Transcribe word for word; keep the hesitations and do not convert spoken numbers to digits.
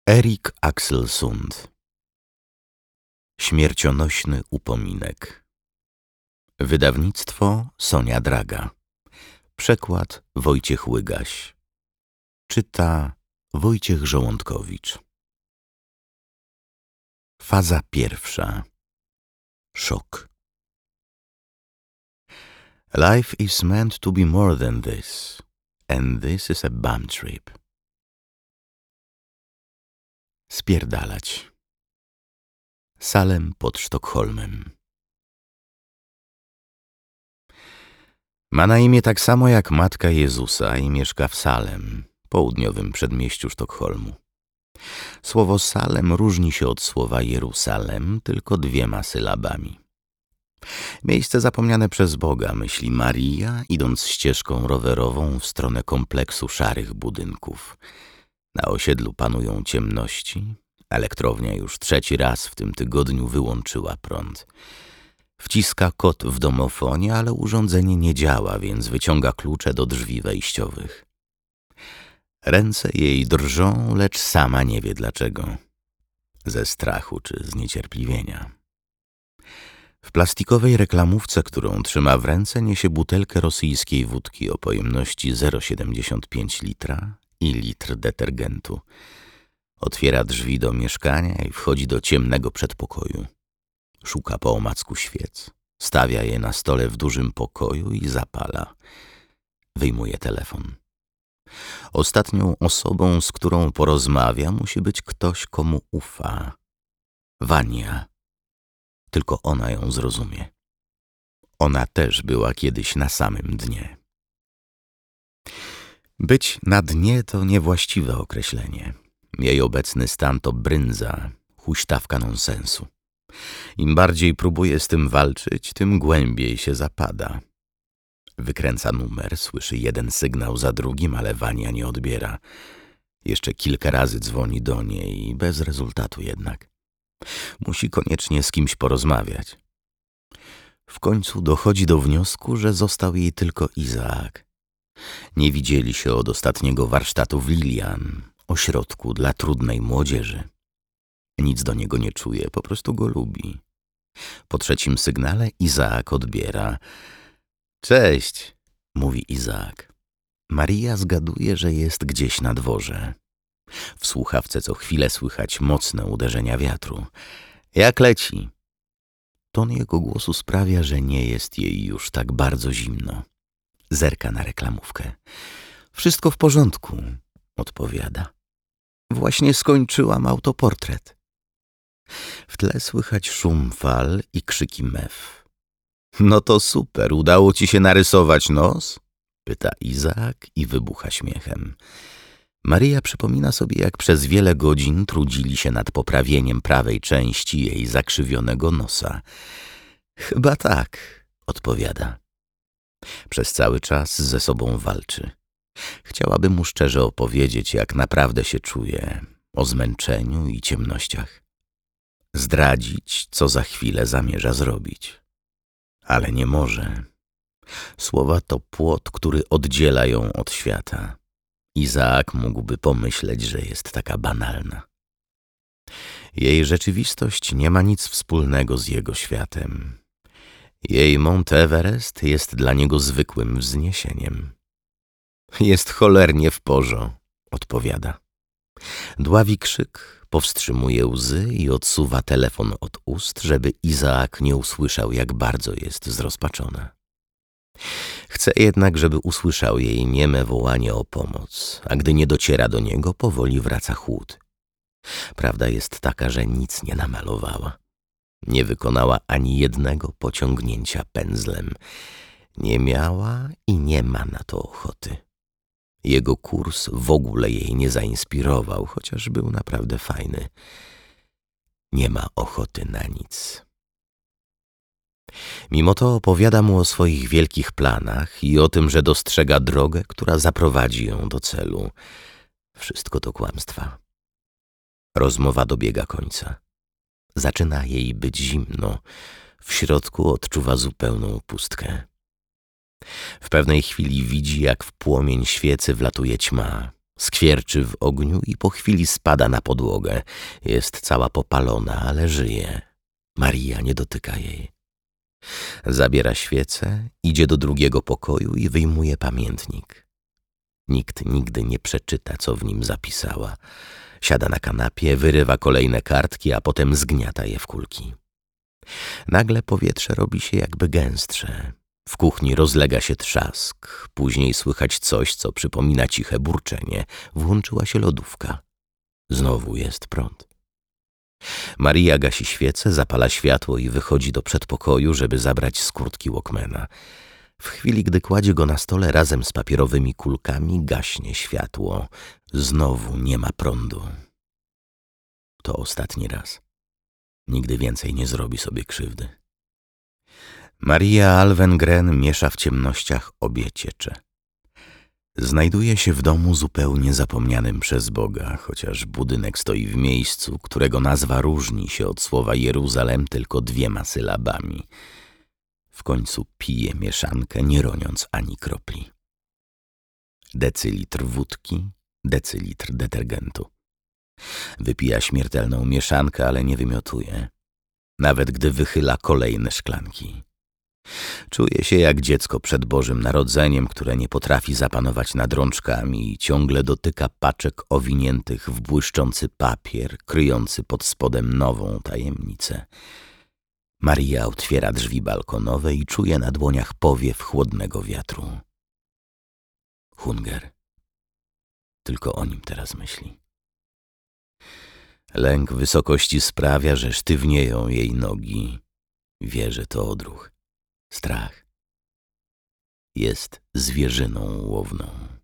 Erik Axel Sund. Śmiercionośny upominek. Wydawnictwo Sonia Draga. Przekład Wojciech Łygaś. Czyta Wojciech Żołądkowicz. Faza pierwsza. Szok. Life is meant to be more than this, and this is a bum trip. Spierdalać. Salem pod Sztokholmem. Ma na imię tak samo jak matka Jezusa i mieszka w Salem, południowym przedmieściu Sztokholmu. Słowo Salem różni się od słowa Jerusalem tylko dwiema sylabami. Miejsce zapomniane przez Boga, myśli Maria, idąc ścieżką rowerową w stronę kompleksu szarych budynków. Na osiedlu panują ciemności. Elektrownia już trzeci raz w tym tygodniu wyłączyła prąd. Wciska kod w domofonie, ale urządzenie nie działa, więc wyciąga klucze do drzwi wejściowych. Ręce jej drżą, lecz sama nie wie dlaczego. Ze strachu czy zniecierpliwienia. W plastikowej reklamówce, którą trzyma w ręce, niesie butelkę rosyjskiej wódki o pojemności zero przecinek siedemdziesiąt pięć litra i litr detergentu. Otwiera drzwi do mieszkania i wchodzi do ciemnego przedpokoju. Szuka po omacku świec. Stawia je na stole w dużym pokoju i zapala. Wyjmuje telefon. Ostatnią osobą, z którą porozmawia, musi być ktoś, komu ufa. Wania. Tylko ona ją zrozumie. Ona też była kiedyś na samym dnie. Być na dnie to niewłaściwe określenie. Jej obecny stan to bryndza, huśtawka nonsensu. Im bardziej próbuje z tym walczyć, tym głębiej się zapada. Wykręca numer, słyszy jeden sygnał za drugim, ale Wania nie odbiera. Jeszcze kilka razy dzwoni do niej i bez rezultatu jednak. Musi koniecznie z kimś porozmawiać. W końcu dochodzi do wniosku, że został jej tylko Izaak. Nie widzieli się od ostatniego warsztatu w Lilian, ośrodku dla trudnej młodzieży. Nic do niego nie czuje, po prostu go lubi. Po trzecim sygnale Izaak odbiera. Cześć, mówi Izaak. Maria zgaduje, że jest gdzieś na dworze. W słuchawce co chwilę słychać mocne uderzenia wiatru. Jak leci? Ton jego głosu sprawia, że nie jest jej już tak bardzo zimno. Zerka na reklamówkę. Wszystko w porządku, odpowiada. Właśnie skończyłam autoportret. W tle słychać szum fal i krzyki mew. No to super, udało ci się narysować nos? Pyta Izaak i wybucha śmiechem. Maria przypomina sobie, jak przez wiele godzin trudzili się nad poprawieniem prawej części jej zakrzywionego nosa. Chyba tak, odpowiada. Przez cały czas ze sobą walczy. Chciałaby mu szczerze opowiedzieć, jak naprawdę się czuje, o zmęczeniu i ciemnościach. Zdradzić, co za chwilę zamierza zrobić. Ale nie może. Słowa to płot, który oddziela ją od świata. Izaak mógłby pomyśleć, że jest taka banalna. Jej rzeczywistość nie ma nic wspólnego z jego światem. Jej Mount Everest jest dla niego zwykłym wzniesieniem. Jest cholernie w porządku, odpowiada. Dławi krzyk, powstrzymuje łzy i odsuwa telefon od ust, żeby Izaak nie usłyszał, jak bardzo jest zrozpaczona. Chce jednak, żeby usłyszał jej nieme wołanie o pomoc, a gdy nie dociera do niego, powoli wraca chłód. Prawda jest taka, że nic nie namalowała. Nie wykonała ani jednego pociągnięcia pędzlem. Nie miała i nie ma na to ochoty. Jego kurs w ogóle jej nie zainspirował, chociaż był naprawdę fajny. Nie ma ochoty na nic. Mimo to opowiada mu o swoich wielkich planach i o tym, że dostrzega drogę, która zaprowadzi ją do celu. Wszystko to kłamstwa. Rozmowa dobiega końca. Zaczyna jej być zimno. W środku odczuwa zupełną pustkę. W pewnej chwili widzi, jak w płomień świecy wlatuje ćma. Skwierczy w ogniu i po chwili spada na podłogę. Jest cała popalona, ale żyje. Maria nie dotyka jej. Zabiera świecę, idzie do drugiego pokoju i wyjmuje pamiętnik. Nikt nigdy nie przeczyta, co w nim zapisała. Siada na kanapie, wyrywa kolejne kartki, a potem zgniata je w kulki. Nagle powietrze robi się jakby gęstsze. W kuchni rozlega się trzask. Później słychać coś, co przypomina ciche burczenie. Włączyła się lodówka. Znowu jest prąd. Maria gasi świecę, zapala światło i wychodzi do przedpokoju, żeby zabrać z kurtki Walkmana. W chwili, gdy kładzie go na stole razem z papierowymi kulkami, gaśnie światło. Znowu nie ma prądu. To ostatni raz. Nigdy więcej nie zrobi sobie krzywdy. Maria Alvengren miesza w ciemnościach obie ciecze. Znajduje się w domu zupełnie zapomnianym przez Boga, chociaż budynek stoi w miejscu, którego nazwa różni się od słowa Jeruzalem tylko dwiema sylabami. W końcu pije mieszankę, nie roniąc ani kropli. Decylitr wódki, decylitr detergentu. Wypija śmiertelną mieszankę, ale nie wymiotuje, nawet gdy wychyla kolejne szklanki. Czuje się jak dziecko przed Bożym Narodzeniem, które nie potrafi zapanować nad rączkami i ciągle dotyka paczek owiniętych w błyszczący papier, kryjący pod spodem nową tajemnicę. Maria otwiera drzwi balkonowe i czuje na dłoniach powiew chłodnego wiatru. Hunger. Tylko o nim teraz myśli. Lęk wysokości sprawia, że sztywnieją jej nogi. Wie, że to odruch. Strach jest zwierzyną łowną.